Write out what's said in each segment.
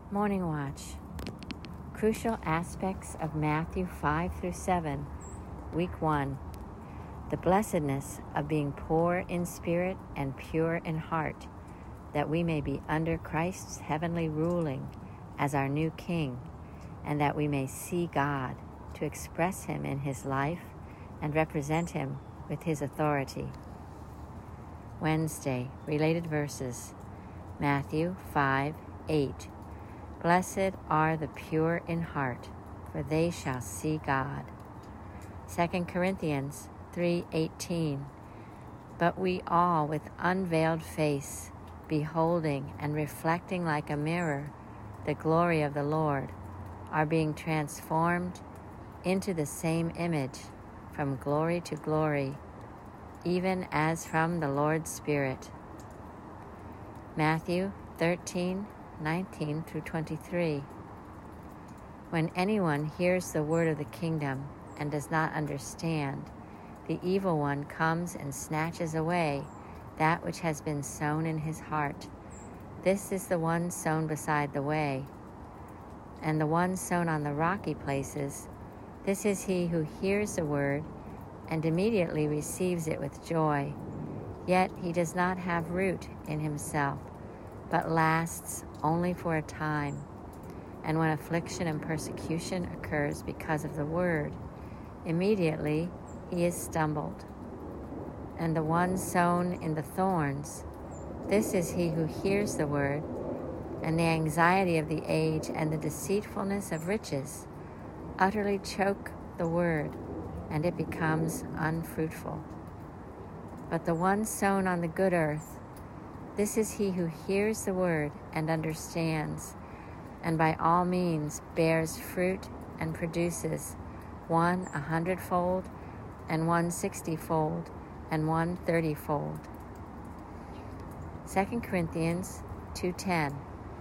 Morning Watch. Crucial aspects of Matthew 5 through 7, Week 1. The blessedness of being poor in spirit and pure in heart, that we may be under Christ's heavenly ruling as our new King, and that we may see God, to express Him in His life and represent Him with His authority. Wednesday, related verses. Matthew 5:8. Blessed are the pure in heart, for they shall see God. 2 Corinthians 3:18. But we all, with unveiled face, beholding and reflecting like a mirror the glory of the Lord, are being transformed into the same image from glory to glory, even as from the Lord's Spirit. Matthew 13:19 through 23. When anyone hears the word of the kingdom and does not understand, the evil one comes and snatches away that which has been sown in his heart. This is the one sown beside the way. And the one sown on the rocky places, this is he who hears the word and immediately receives it with joy. Yet he does not have root in himself, but lasts only for a time. And when affliction and persecution occurs because of the word, immediately he is stumbled. And the one sown in the thorns, this is he who hears the word, and the anxiety of the age and the deceitfulness of riches utterly choke the word, and it becomes unfruitful. But the one sown on the good earth, this is he who hears the word and understands, and by all means bears fruit and produces, one 100-fold, and one 60-fold, and one 30-fold. 2 Corinthians 2:10.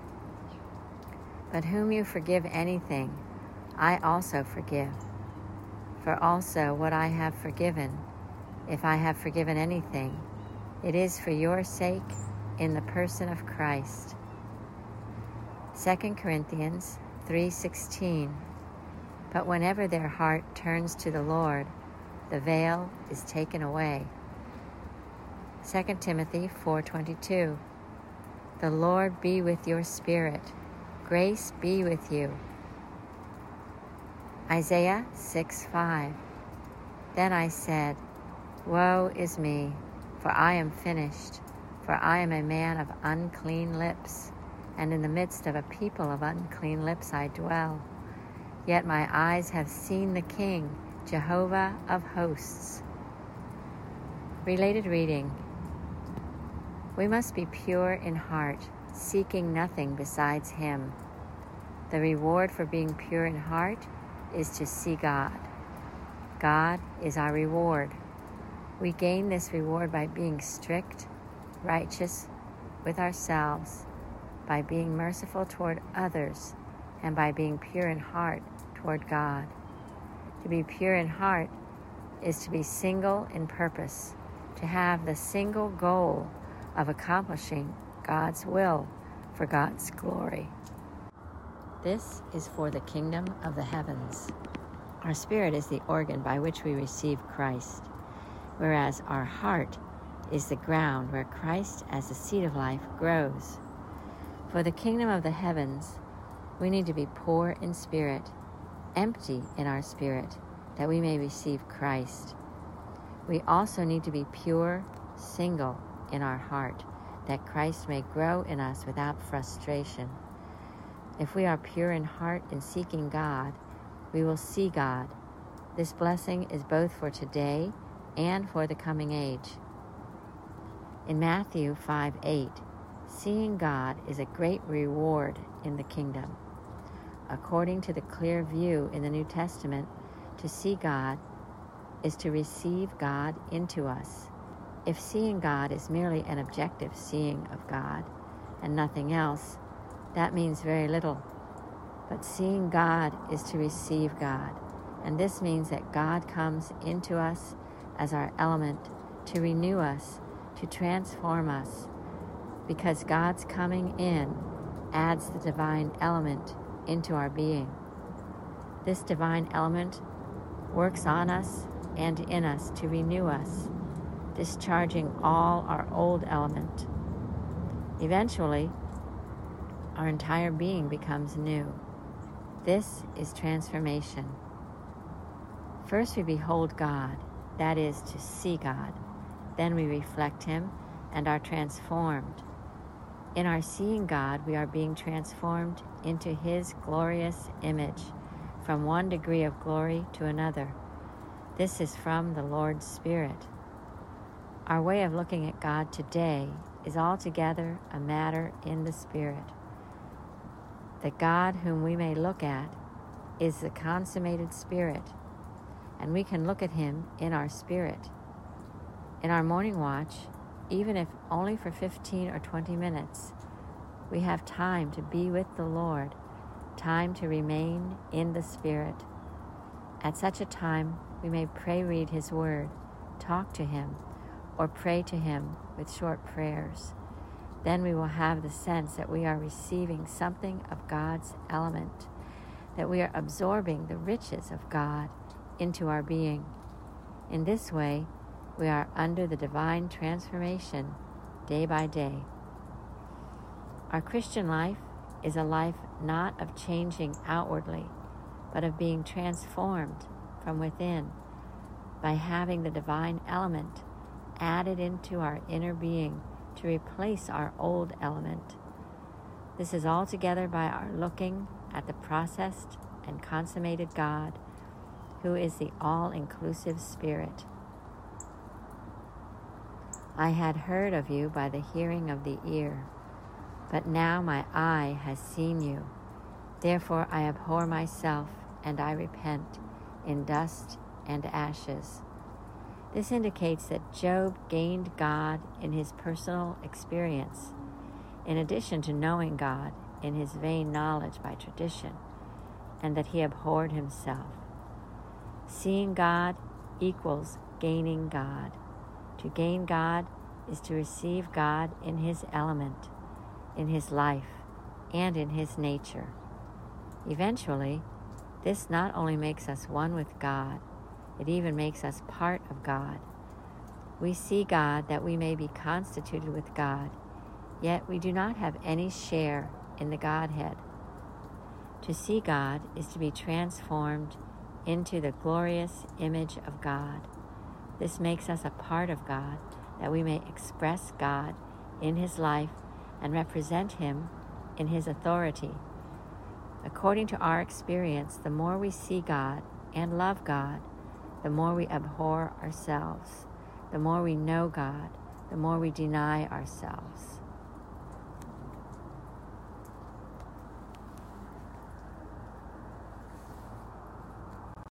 But whom you forgive anything, I also forgive. For also what I have forgiven, if I have forgiven anything, it is for your sake in the person of Christ. 2 Corinthians 3:16. But whenever their heart turns to the Lord, the veil is taken away. 2 Timothy 4:22. The Lord be with your spirit. Grace be with you. Isaiah 6:5. Then I said, Woe is me, for I am finished, for I am a man of unclean lips, and in the midst of a people of unclean lips I dwell. Yet my eyes have seen the King, Jehovah of hosts. Related reading. We must be pure in heart, seeking nothing besides Him. The reward for being pure in heart is to see God. God is our reward. We gain this reward by being strict, righteous with ourselves, by being merciful toward others, and by being pure in heart toward God. To be pure in heart is to be single in purpose, to have the single goal of accomplishing God's will for God's glory. This is for the kingdom of the heavens. Our spirit is the organ by which we receive Christ, whereas our heart is the ground where Christ as the seed of life grows. For the kingdom of the heavens, we need to be poor in spirit, empty in our spirit, that we may receive Christ. We also need to be pure, single in our heart, that Christ may grow in us without frustration. If we are pure in heart in seeking God, we will see God. This blessing is both for today and for the coming age. In Matthew 5:8, seeing God is a great reward in the kingdom. According to the clear view in the New Testament, to see God is to receive God into us. If seeing God is merely an objective seeing of God and nothing else, that means very little. But seeing God is to receive God, and this means that God comes into us as our element to renew us, to transform us, because God's coming in adds the divine element into our being. This divine element works on us and in us to renew us, discharging all our old element. Eventually, our entire being becomes new. This is transformation. First we behold God, that is, to see God. Then we reflect Him and are transformed. In our seeing God, we are being transformed into His glorious image, from one degree of glory to another. This is from the Lord's Spirit. Our way of looking at God today is altogether a matter in the Spirit. The God whom we may look at is the consummated Spirit, and we can look at Him in our spirit. In our morning watch, even if only for 15 or 20 minutes, we have time to be with the Lord, time to remain in the Spirit. At such a time, we may pray, read His Word, talk to Him, or pray to Him with short prayers. Then we will have the sense that we are receiving something of God's element, that we are absorbing the riches of God into our being. In this way, we are under the divine transformation day by day. Our Christian life is a life not of changing outwardly, but of being transformed from within by having the divine element added into our inner being to replace our old element. This is altogether by our looking at the processed and consummated God, who is the all-inclusive Spirit. I had heard of you by the hearing of the ear, but now my eye has seen you. Therefore I abhor myself, and I repent in dust and ashes. This indicates that Job gained God in his personal experience, in addition to knowing God in his vain knowledge by tradition, and that he abhorred himself. Seeing God equals gaining God. To gain God is to receive God in His element, in His life, and in His nature. Eventually, this not only makes us one with God, it even makes us part of God. We see God that we may be constituted with God, yet we do not have any share in the Godhead. To see God is to be transformed into the glorious image of God. This makes us a part of God, that we may express God in His life and represent Him in His authority. According to our experience, the more we see God and love God, the more we abhor ourselves. The more we know God, the more we deny ourselves.